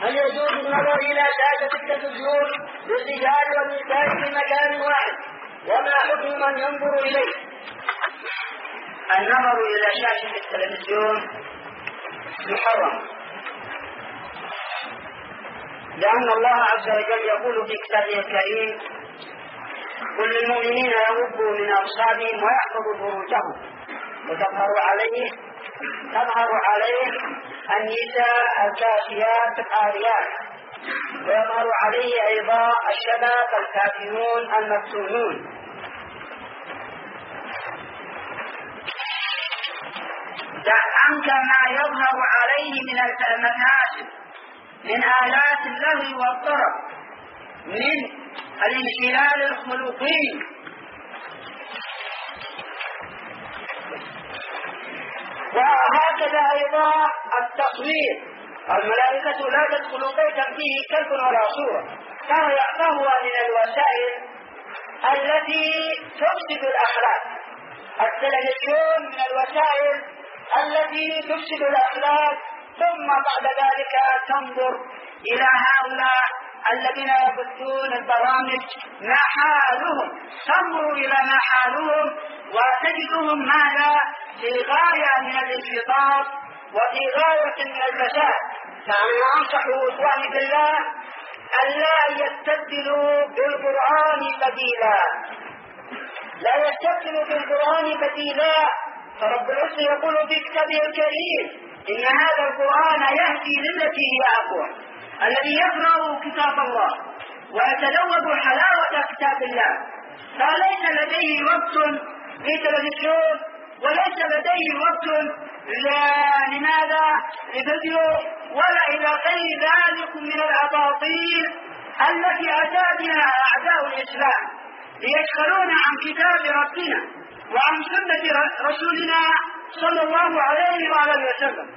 هل يجوز النظر إلى شاشة التلفزيون للرجال والنساء في مكان واحد؟ وما حكم من ينظر إليه؟ النظر إلى شاشة التلفزيون محرم، لأن الله عز وجل يقول في كتابه الكريم: قل للمؤمنين يغضوا من أبصارهم ويحفظوا فروجهم. تظهر عليه النساء الكاسيات العاريات، ويظهر عليه أيضا الشباب الكافرون المفتونون. عنك ما يظهر عليه من المفاسد من آلات اللهو والطرب، من الانحلال الخلقي، وهكذا أيضا التصوير. الملائكة لا تدخل بيتا فيه كلب ولا صورة، فهو من الوسائل التي تفسد الأخلاق. التلفزيون من الوسائل التي تفسد الأخلاق. ثم بعد ذلك تنظر إلى هؤلاء الذين يبثون البرامج ما حالهم، تنظر إلى ما حالهم وتجدهم ماذا في غاية من الانحطاط وفي غاية من الفساد. فأنا أنصح إخواني بالله ألا يستبدلوا بالقرآن بديلا، لا يستبدلوا بالقرآن بديلا. فرب العزة يقول في كتابه الكريم: إن هذا القرآن يهدي للتي هي أقوم. الذي يقرأ كتاب الله ويتذوق حلاوة كتاب الله فليس لديه وقت لتلفزيون، وليس لديه وقت لماذا لفيديو ولا إلى غير ذلك من الأباطيل التي أتى بها أعداء الإسلام ليشغلون عن كتاب ربنا وعن سنة رسولنا صلى الله عليه وآله وسلم.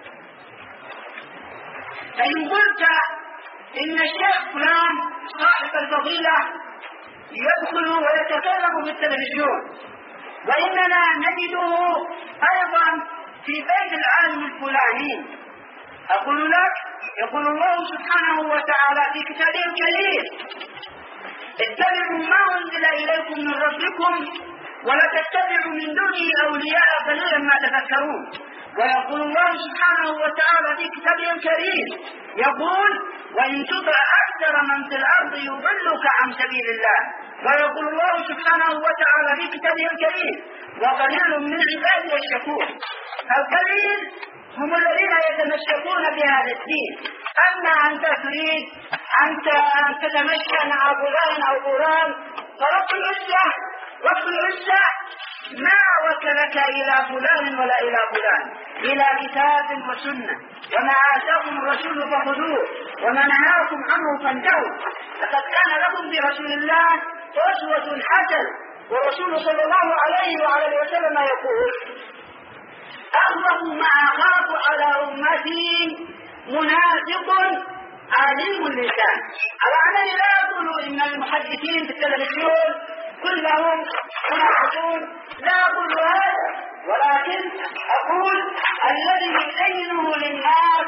فإن قلت إن الشيخ فلان صاحب الفضيلة يدخل ويتكلم في التلفزيون، وإننا نجده أيضا في بيت العالم الفلاني، أقول لك: يقول الله سبحانه وتعالى في كتابه الكريم: اتبعوا ما أنزل إليكم من ربكم ولا تتبعوا من دونه أولياء قليلا ما تذكرون. ويقول الله سبحانه وتعالى في كتابه الكريم يقول: وإن تطع أكثر من في الأرض يضلك عن سبيل الله. ويقول الله سبحانه وتعالى في كتابه الكريم: وقليل من عبادي الشكور. القليل هم الذين يتمسكون بهذا الدين. أما أنت تريد أن تتمشى مع فلان أو فلان فرب العزة ما وكلك إلى فلان ولا إلى فلان، إلى كتاب وسنة. وما آتاكم الرسول فخذوه وما نهاكم عنه فانتهوا. لقد كان لكم برسول الله أسوة حسنة. والرسول صلى الله عليه وعلى وسلم يقول: أخوف ما أخاف على أمتي منافق عالم اللسان. على أنني لا أقول إن المحدثين في التلفزيون كلهم منافقون، لا أقول هذا، ولكن أقول الذي يزينه للناس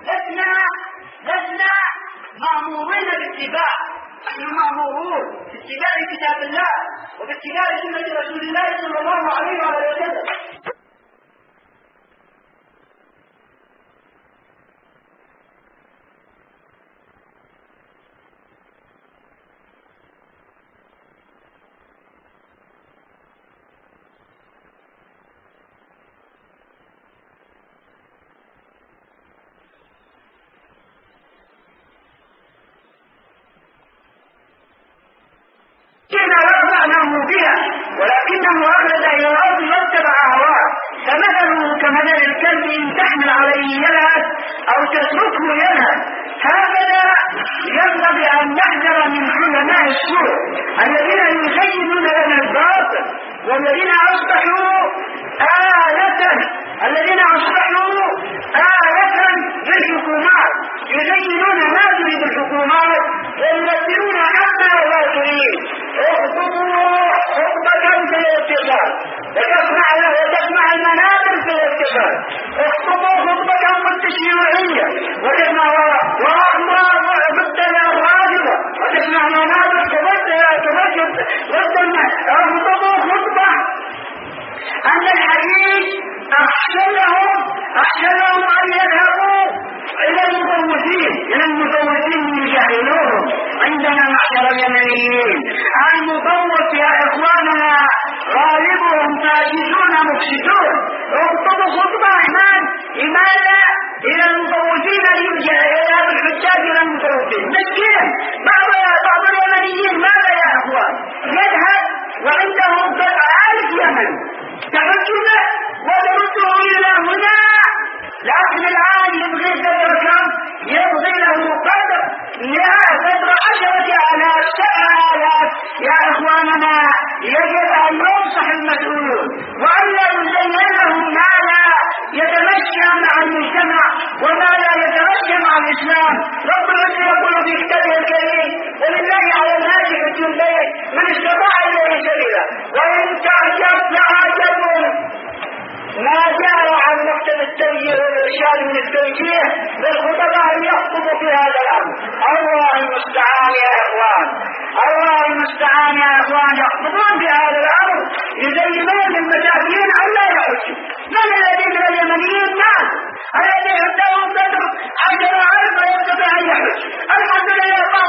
لسنا مأمورين باتباع، نحن مأمورون باتباع كتاب الله وباتباع سنة رسول الله صلى الله عليه وسلم. ولكنه أخرج إلى الأرض واتبع هواه، فمثله كمثل الكلب إن تحمل عليه يلهث أو تتركه يلهث. هكذا ينبغي أن نحذر من علماء السوء الذين يزينون لنا الباطل، والذين أصبحوا آلة للحكومات، يزينون ما تريد الحكومات ويمثلون عما لا تريد. اخطبوا خطبة في الاتصال وتسمع المنابر في الاتصال، اخطبوا خطبة تشييعية وتسمع وأخبار المطوفين يجاهلوهم. عندنا معشر اليمنيين المطوف يا إخواننا غالبهم فاسدون مفسدون. اخطبوا خطبة إيمان إلى المطوفين إلى الحجاج إلى المطوفين مسكين. بعض اليمنيين ماذا يا إخوان يذهب وعنده 1000 يمن تحج به وترده إلى هنا، لكن الآن يبغي قدر كم؟ يبغي له قدر 10,000 7,000. يا إخواننا يجب أن ينصح المسؤولون وألا يزين لهم ما لا يتمشى مع المجتمع وما لا يتمشى مع الإسلام. رب العزة يقول في كتابه الكريم: ولله على الناس حج البيت من استطاع إليه سبيلا. وإن تعجب فعجب ما جاء عن مكتب التوجيه والإرشاد من التوجيه بالخطباء يخطب في هذا الأمر. الله المستعان يا إخوان، الله المستعان يا إخوان. يخطبون في هذا الأمر يزينون للمساكين أن لا يحجوا. من الذي من اليمنيين ناس الذي عندهم قدر 10,000 ويستطيع أن يحج؟ الحمد لله بعض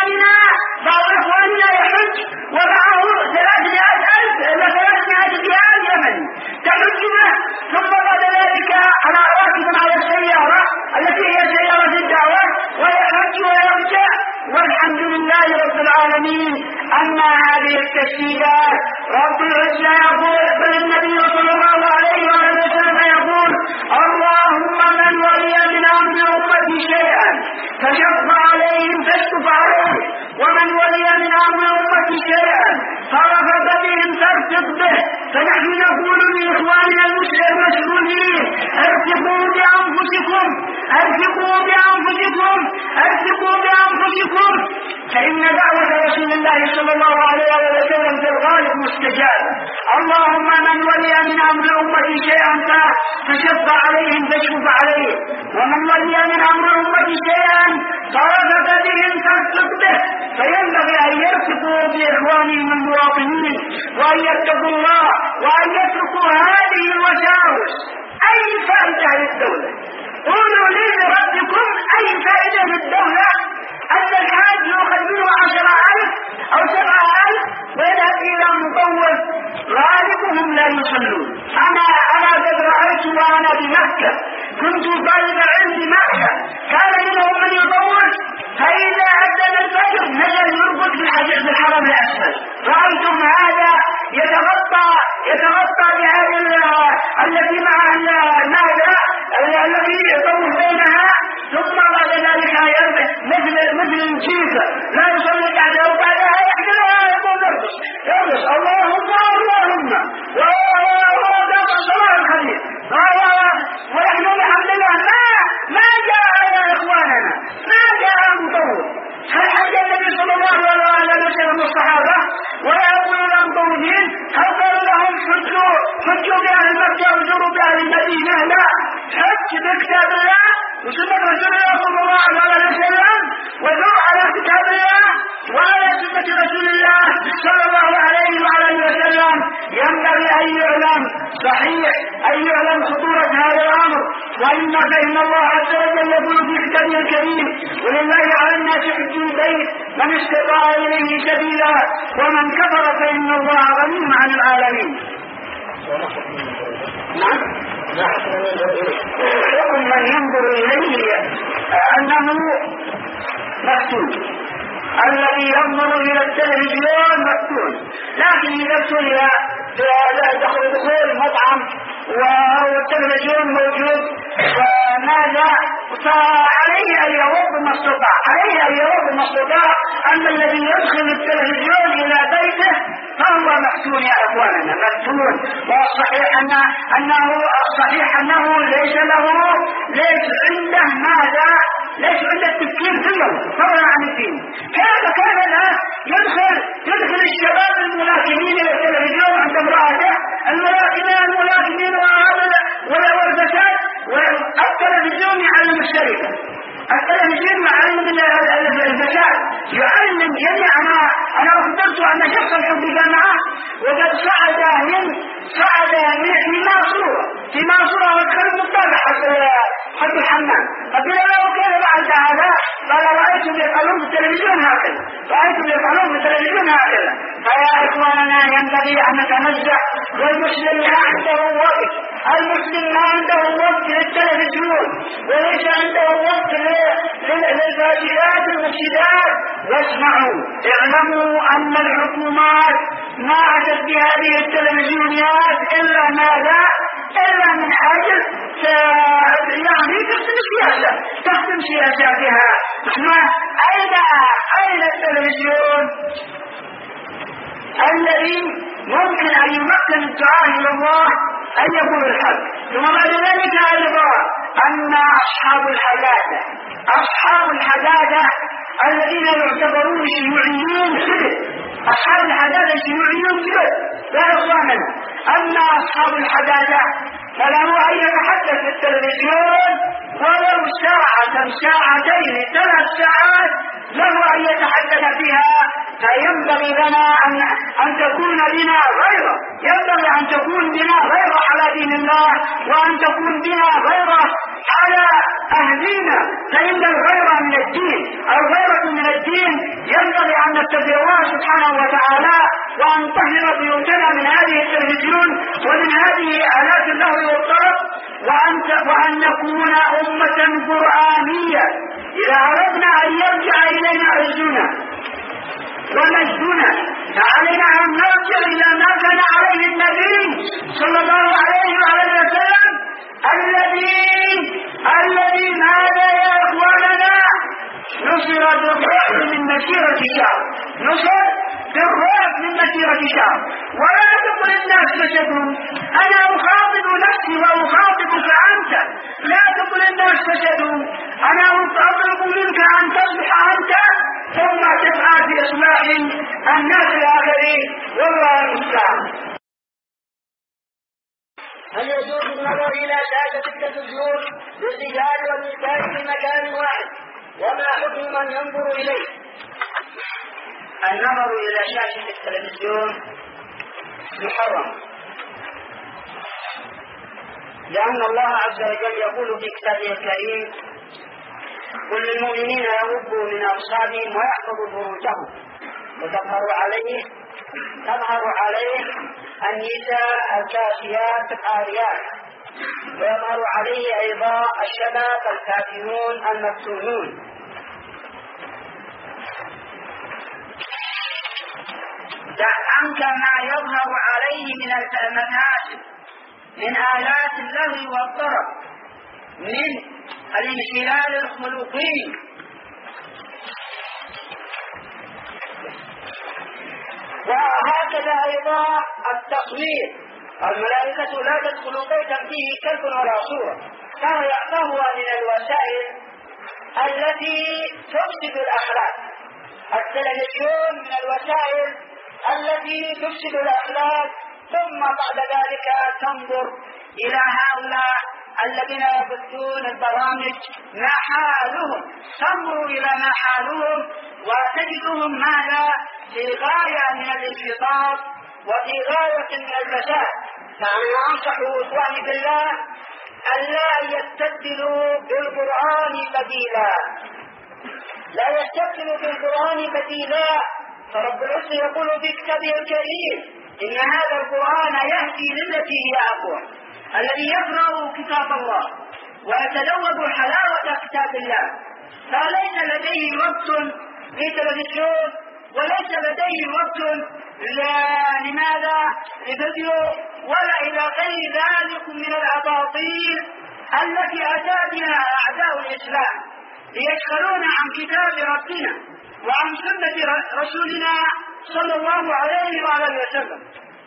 إخواننا يحج ومعه 300,000 إلى 300 ريال يمني تحج به، ثم بعد ذلك على راكب على السيارة التي هي سيارة الدعوة ويحج ويرجع. والحمد لله رب العالمين. أما هذه التسديدات رب العزة يقول، بل النبي صلى الله عليه وسلم يقول: اللهم من ولي من أمر أمتي شيئا فشق عليهم فاشكف عليه، ومن ولي من أمر أمتي شيئا فرفق بهم فارفق به. فنحن نقول لإخواننا المسلمين: ارفقوا بأنفسكم، ارفقوا بأنفسكم، ارفقوا بأنفسكم، فإن دعوة رسول الله صلى الله عليه وسلم في الغالب مستجابة. اللهم من ولي من أمر أمتي شيئا فشق عليهم فاشكف عليه، ومن ولي من أمر أمتي شيئا فرفق بهم فارفق به. فينبغي أن يرفقوا بإخوانهم المواطنين وأن يتقوا الله وأن يتركوا هذه الوساوس. أي فائدة للدولة؟ قولوا لي لربكم أي فائدة للدولة أن الحاج يأخذ منه 10,000 أو 7,000 ويذهب إلى مطوف غالبهم لا يصلون. أنا قد رأيت وأنا بمكة، كنت طالب علم بمكة، كان منهم من يطوف فإذا أذن الفجر نزل يربط في الحرم الأسفل. رأيتم هذا يتغطى بهذه التي معها الماذا الذي يطوف بينها، ثم بعد ذلك مثل الجيفة لا يصلي بعدها وبعدها يحملها يقول يرقص اللهم صلاة الخليل ونحن الحمد لله ما جاء يا إخواننا، ما جاء مطوف. هل حج النبي صلى الله عليه وسلم الصحابة ولا يقول لهم مطوفين؟ هل قال لهم حجوا بأهل مكة وزوروا بأهل المدينة؟ لا، حج بكتاب الله وسنة رسول الله صلى الله عليه وسلم، ودور على كتاب الله وعلى سنة رسول الله صلى الله عليه وسلم. ينبغي أن يعلم صحيح أن يعلم خطورة هذا الأمر. فإن الله عز وجل يقول في كتابه الكريم: ولله على الناس حج البيت من استطاع إليه سبيلا ومن كفر فإن الله غني عن العالمين. حكم من ينظر إليه أنه مفتون. الذي ينظر إلى التلفزيون مفتون، لكن إذا ابتلي دخول مطعم والتلفزيون موجود فماذا؟ فعليه أن يغض ما استطاع، أما الذي يدخل التلفزيون إلى بيته فهو مفتون يا إخواننا، مفتون. والصحيح أنه ليس عنده ماذا؟ ليس عنده التفكير في اليوم فضلا عن الدين. كان لا يدخل الشباب الملاكمين إلى التلفزيون عند امرأته، الملاكمين والفساد، والتلفزيون يعلم الشركة، التلفزيون يعلم الفساد، يعلم جميع. أنا أخبرت أن شخصا حبك معه وقد صعد في ماسورة وادخل المطابع حق الحمام، فقال له كيف فعلت هذا؟ قال رأيتم يفعلون في التلفزيون هكذا، رأيتم يفعلون في التلفزيون هكذا. فيا إخواننا ينبغي أن نتنزه، والمسلم ما عنده وقت، المسلم ما عنده وقت للتلفزيون وليس عنده وقت للفاجئات المفسدات. واسمعوا، اعلموا أن الحكومات ما أتت بهذه التلفزيونيات إلا ماذا؟ إلا من أجل يعني تخدم سياساتها. أين التلفزيون الذي ممكن أن يمكن الدعاء إلى الله أن يقول الحق؟ ثم بعد ذلك أيضا أن أصحاب الحداثة الذين يعتبرون شيوعيين أصحاب الحداثة الشيوعيون لا إخواننا. أما أصحاب الحداثة فله أن يتحدث في التلفزيون ولو ساعة ساعتين 3 ساعات له أن يتحدث فيها. فينبغي لنا أن تكون بنا غيره، ينبغي أن تكون بنا غيره على دين الله، وأن تكون بنا غيره على أهلنا. فإن الغيرة من الدين، الغيرة من الدين ينبغي أن نتبع الله سبحانه وتعالى، وأن نطهر بيوتنا من هذه التلفزيون ومن هذه آلات اللهو والطرب، وأن نكون أمة قرآنية. إذا أردنا أن يرجع إلينا عزنا ومجدنا فعلينا أن نرجع إلى ما كان عليه النبي صلى الله عليه وسلم، الذي ماذا يا إخواننا؟ نصر بالرعب من مسيرة شهر، نصر بالرعب من مسيرة شهر. ولا تقل الناس فسدوا، أنا أخاطب نفسي وأخاطبك أنت، لا تقل الناس فسدوا، أنا أطلب منك أن تصبح أنت ثم تسعى في إصلاح الناس الآخرين. والله المستعان. هل يجوز النظر إلى شاشة التلفزيون للرجال والنساء في مكان واحد؟ وما حكم من ينظر إليه؟ النظر إلى شاشة التلفزيون محرم، لأن الله عز وجل يقول في كتابه الكريم: قل للمؤمنين يغضوا من أبصارهم ويحفظوا فروجهم. وتظهر عليه النساء الكاسيات العاريات، ويظهر عليه أيضا الشباب الكافرون المفتونون. دع عنك ما يظهر عليه من المفاسد من آلات اللهو والطرب، من الانحلال الخلقي، وهكذا أيضا التصوير. الملائكة لا تدخل بيتا فيه كلب ولا صورة، فهو من الوسائل التي تفسد الأخلاق. التلفزيون من الوسائل التي تفسد الأخلاق. ثم بعد ذلك تنظر إلى هؤلاء الذين يبثون البرامج ما حالهم، تنظر إلى ما حالهم وتجدهم ماذا؟ في غاية من الانحطاط وفي غاية من الفساد. فأنا أنصح إخواني بالله ألا يستبدلوا بالقرآن بديلا، لا يستبدلوا بالقرآن بديلا. فرب العزة يقول في كتابه الكريم: إن هذا القرآن يهدي للتي هي أقوم. الذي يقرأ كتاب الله ويتذوق حلاوة كتاب الله فليس لديه وقت للتلفزيون، وليس لديه وقت لماذا؟ لفيديو ولا إلى غير ذلك من الأباطيل التي أتى بها أعداء الإسلام ليشغلونا عن كتاب ربنا وعن سنة رسولنا صلى الله عليه وسلم.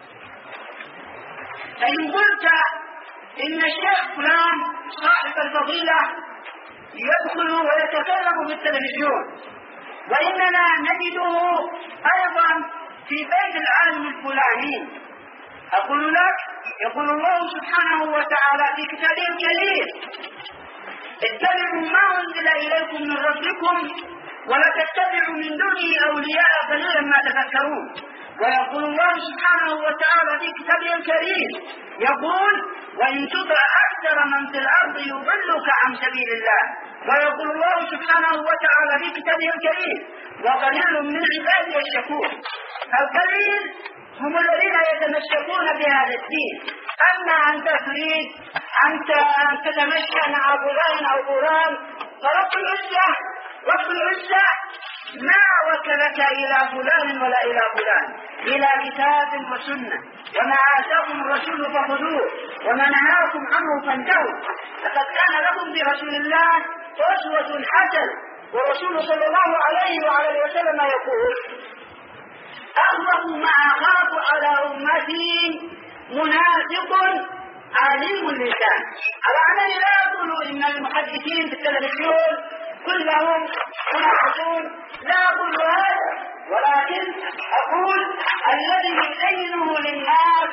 فإن قلت إن الشيخ فلان صاحب الفضيلة يدخل ويتكلم في التلفزيون، وإننا نجده أيضا في بيت العالم الفلاني، أقول لك: يقول الله سبحانه وتعالى في كتابه الكريم: اتبعوا ما أنزل إليكم من ربكم ولا تتبعوا من دونه أولياء قليلا ما تذكرون. ويقول الله سبحانه وتعالى في كتابه الكريم يقول وإن تطع أكثر من في الأرض يضلك عن سبيل الله. ويقول الله سبحانه وتعالى في كتابه الكريم وقليل من عبادي الشكور. القليل هم الذين يتمسكون بهذا الدين. أما أنت تريد أن تتمشى مع فلان أو فلان فرب العزة ما وكلك إلى فلان ولا إلى فلان، إلى كتاب وسنة. وما آتاكم الرسول فخذوه وما نهاكم عنه فانتهوا. لقد كان لكم برسول الله أسوة حسنة. والرسول صلى الله عليه وعلى وسلم يقول أخوف ما أخاف على أمتي منافق عليم اللسان. على أنني لا أقول إن المحدثين في التلفزيون كلهم منافقون، لا أقول هذا، ولكن أقول الذي يبينه للناس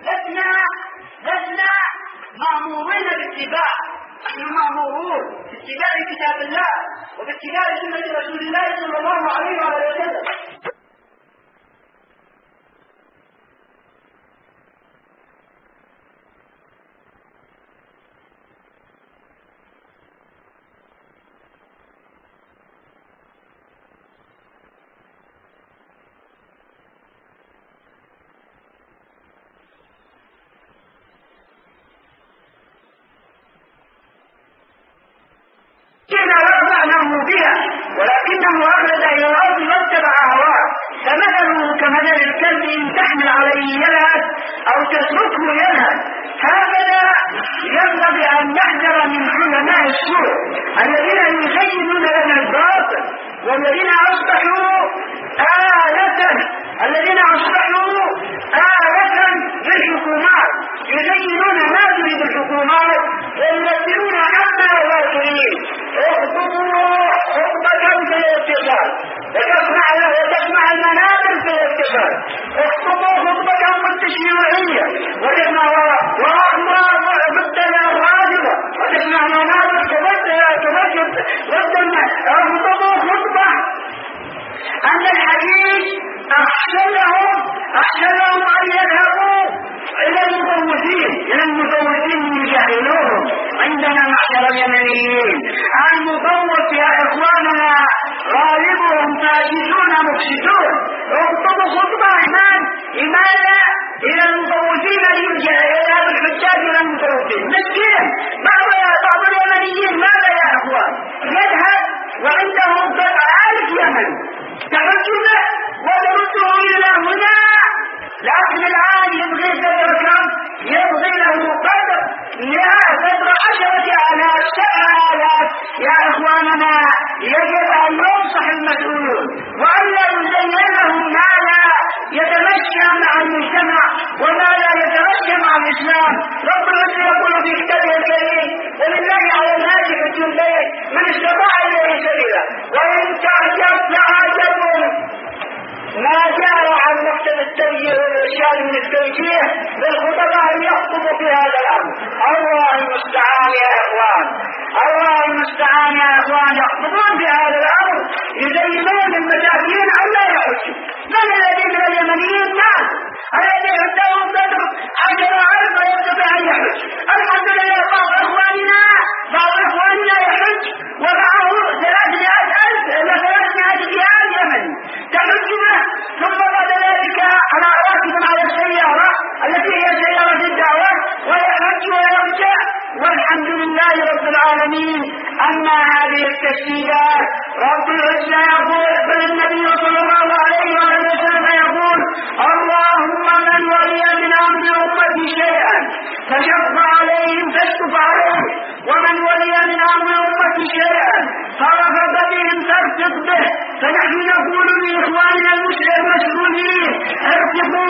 لسنا مأمورين باتباع، نحن مأمورون باتباع كتاب الله وباتباع سنة رسول الله صلى الله عليه وسلم. ولكنه أخرج إلى الأرض واتبع هواه فمثله كمثل الكلب إن تحمل عليه يلهث أو تتركه يلهث. هكذا ينبغي أن نحذر من علماء السوء الذين يزينون لنا الباطل والذين أصبحوا آلة للحكومات، يزينون ما تريد الحكومات ويمثلون عما لا تريد. اخطبوا خطبة في الاتصال وتسمع المنابر في الاتصال، اخطبوا خطبة التشييعية وتسمع وأخبار ضد الرافضة وتسمع منابر تمجد ضد. اخطبوا خطبة أن الحديث أحسن لهم أن يذهبوا إلى المطوفين يجاهلوهم. عندنا معشر اليمنيين المطوف يا إخواننا غالبهم فاسدون مفسدون. اخطبوا خطبة لماذا؟ إلى المطوفين يذهب الحجاج إلى المطوفين. مسكين بعض اليمنيين ماذا يا إخوان؟ يذهب وعندهم 1000 يمن تحج به وترده إلى هنا، لكن الآن يبغي قدر كم؟ يبغي له قدر 10,000 7,000. يا إخواننا يجب أن ينصح المسؤولون وألا يزين لهم ما لا يتمشى مع المجتمع وما لا يتمشى مع الإسلام. رب العزة يقول في كتابه الكريم ولله على الناس حج البيت من استطاع إليه سبيلا. وإن تعجب فعجب ما جاء عن مكتب التوجيه والإرشاد من التوجيه للخطباء أن يخطبوا في هذا الأمر. الله المستعان يا إخوان، الله المستعان يا إخوان. يخطبون في هذا الأمر يزينون المساكين ألا يحجوا. من الذي من اليمنيين؟ ناس الذي عندهم قدر 10,000 ويستطيع أن يحج. الحمد لله بعض إخواننا يحج ومعه 300,000 ريال يمني تحج به، ثم بعد ذلك على راكب على السيارة التي هي سيارة الدعوة ويحج ويرجع والحمد لله رب العالمين. أما هذه التسديدات رب العزة يقول بل النبي صلى الله عليه وسلم يقول اللهم من ولي من أمر أمتي شيئا فشق عليهم فاشكف عليه، ومن ولي من أمر أمتي شيئا فرفض بهم فارفض به. فنحن نقول لإخواننا المسلمين ارفقوا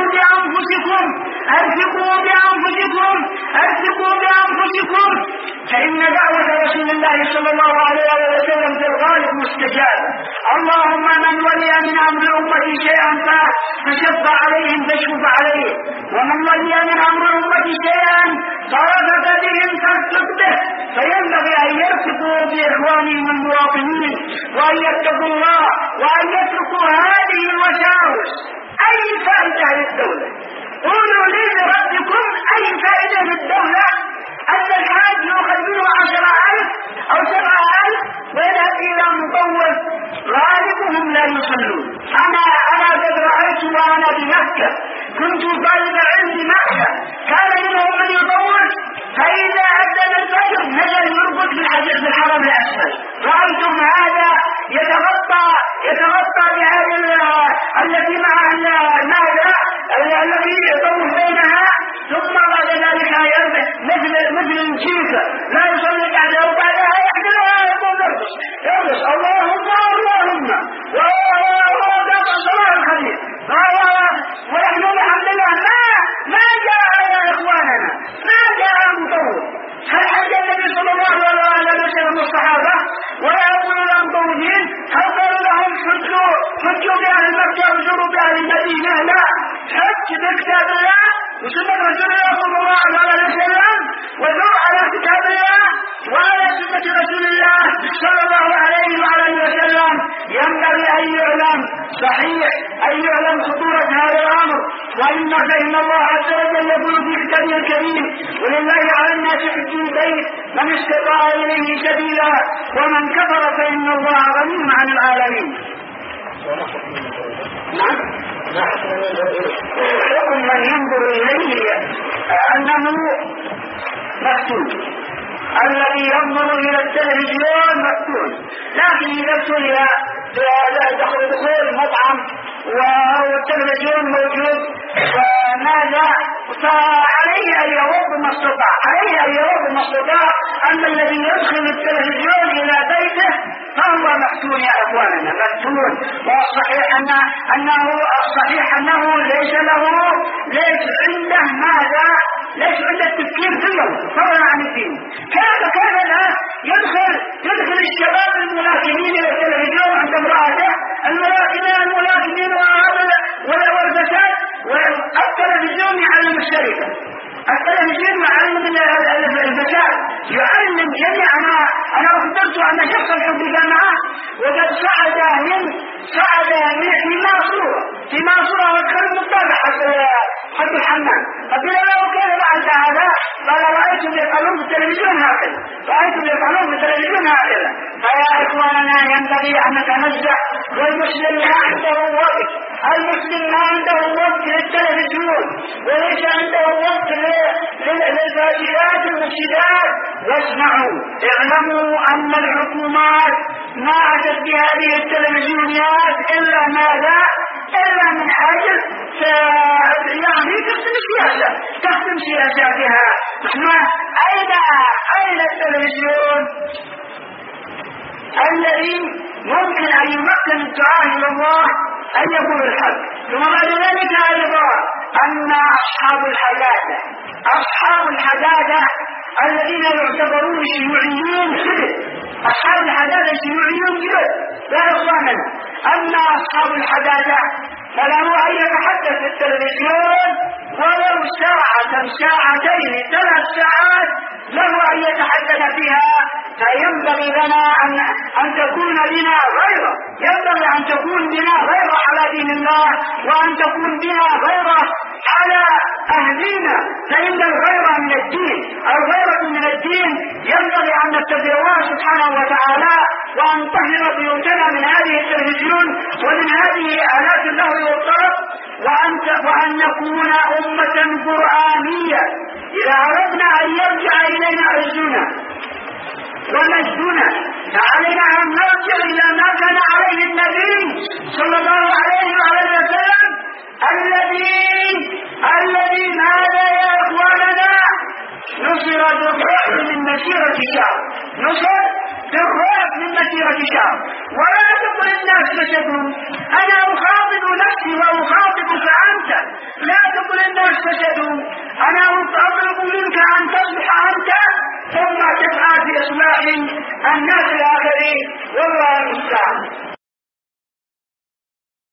بأنفسكم فإن دعوة رسول الله صلى الله عليه وسلم في الغالب مستجابة. اللهم من ولي من أمر أمتي شيئا فشق عليهم فاشكف عليه، ومن ولي من أمر أمتي شيئا فرفض بهم فارفض به. فينبغي أن يرفقوا بإخوانهم المواطنين وأن يتقوا الله وأن يتركوا هذه الوساوس أي فائدة للدولة. قولوا لي بربكم أي فائدة للدولة أن الحاج يأخذ منه 10,000 أو 7,000 ويذهب إلى مطور غالبهم لا يصلون. أنا قد رأيت وأنا بمكة، كنت طالب علم بمكة، كان منهم من يطور فإذا أذن الفجر نزل يربط بالحرم الأسفل. رأيتم هذا يتغطى بهذه التي مع الماذا الذي يطوف بينها، ثم بعد ذلك مثل الجيفة لا يصلي بعدها وبعدها يحملها يقول يرقص اللهم وقام الصلاة الخليل ونحن الحمد لله ما جاء يا إخواننا، ما جاء مطور. هل حج النبي صلى الله عليه وسلم الصحابة ولا يقولوا لهم طويلين؟ هل قالوا لهم حجوا بأهل مكة وزوروا بأهل المدينة؟ لا، حج بكتاب الله وسنة رسول الله صلى الله عليه وسلم، ودور على كتاب الله وعلى سنة رسول الله صلى الله عليه وسلم. ينبغي أن يعلم صحيح أن يعلم خطورة هذا الأمر، فإن الله عز وجل يقول في كتابه الكريم: ولله على الناس حج البيت من استطاع إليه سبيلا ومن كفر فإن الله غني عن العالمين. حكم من ينظر إليه أنه مفتون. الذي ينظر إلى التلفزيون مفتون، لكن إذا ابتلي دخول مطعم والتلفزيون موجود فماذا؟ فعليه أن يغض ما استطاع. أما الذي يدخل التلفزيون إلى بيته فهو مفتون يا أخواننا، مفتون. والصحيح أنه ليس عنده ماذا؟ ليس عنده التفكير في اليوم فضلا عن الدين. كان لا يدخل الشباب الملاكمين إلى التلفزيون عند امرأته، الملاكمين والفساد، والتلفزيون يعلم الشركة، التلفزيون يعلم الفساد، يعلم جميع. أنا أخبرت أن شخصا في الجامعة وقد صعد في ماسورة وكان مطابع حق الحمام. فقال له كيف فعلت هذا؟ قال رأيتم يفعلون في التلفزيون هكذا. فيا إخواننا ينبغي أن نتنزه. والمسلم ما عنده وقت، للتلفزيون، وليس عنده وقت للفاجئات المفسدات. واسمعوا، اعلموا أن الحكومات ما أتت بهذه التلفزيونيات إلا ماذا؟ إلا من أجل تخدم سياساتها. أين التلفزيون الذي ممكن أن يمكن الدعاء إلى الله أن يقول الحق؟ ثم بعد ذلك أيضا أن أصحاب الحداثة الذين يعتبرون شيوعيين أصحاب الحداثة شيوعيون جدا يا إخواننا. أما أصحاب الحداثة فله أن يتحدث في التلفزيون ولو ساعتين 3 ساعات له أن يتحدث فيها. فينبغي لنا أن تكون بنا غيره، ينبغي أن تكون بنا غيره على دين الله، وأن تكون بنا غيره على أهلنا. فإن الغيرة من الدين، الغيرة من الدين ينبغي أن نتبع الله سبحانه وتعالى، وأن نطهر بيوتنا من هذه التلفزيون ومن هذه آلات اللهو والطرب، وأن نكون أمة قرآنية. إذا أردنا أن يرجع إلينا عزنا ومجدنا فعلينا أن نرجع إلى ما كان عليه النبي صلى الله عليه وسلم، الذي ماذا يا إخواننا؟ نصر بالرعب من مسيرة شهر، ولا تقل الناس فسدوا. أنا أخاطب نفسي وأخاطبك أنت، لا تقل الناس فسدوا. أنا أطلب منك أن تصبح أنت ثم تسعى في إصلاح الناس الآخرين، والله المستعان.